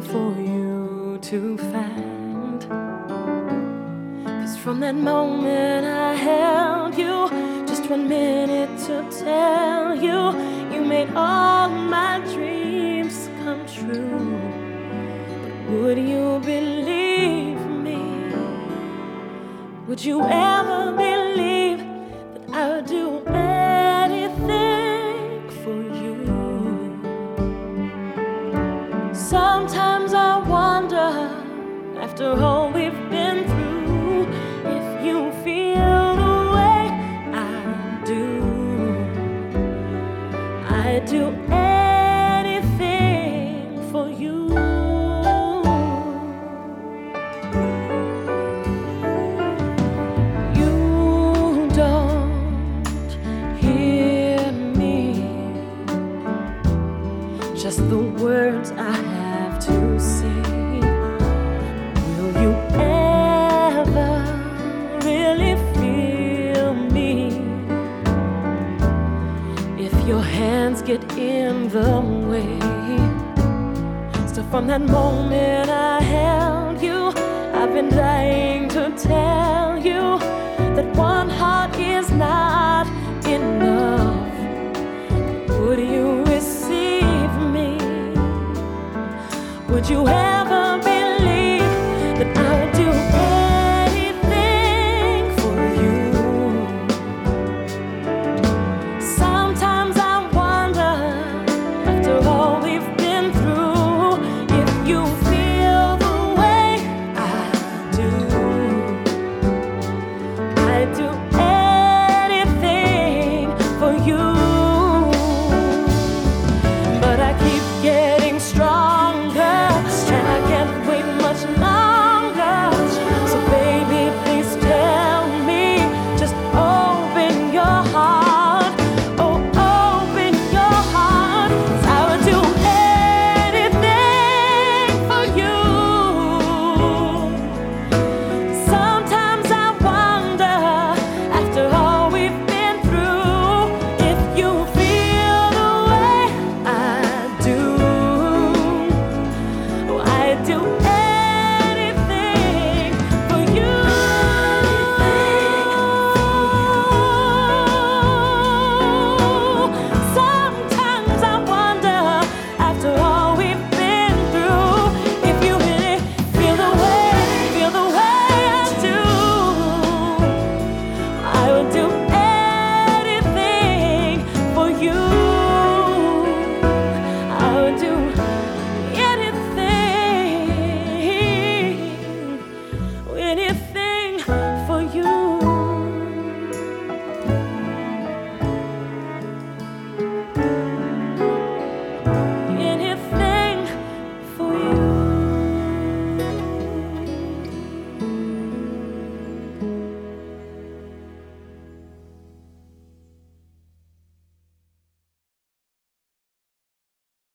for you to find. 'Cause from that moment I held you, just 1 minute to tell you, you made all my dreams come true. But would you believe me? Would you ever believe that I would do anything for you? Sometimes I wonder, after all we've been through, if you feel the way I do. I'd do anything for you. You don't hear me, just the words I have to say. Will you ever really feel me if your hands get in the way? So from that moment I held you, I've been dying to tell you that one heart is not enough. Would you receive me? Would you ever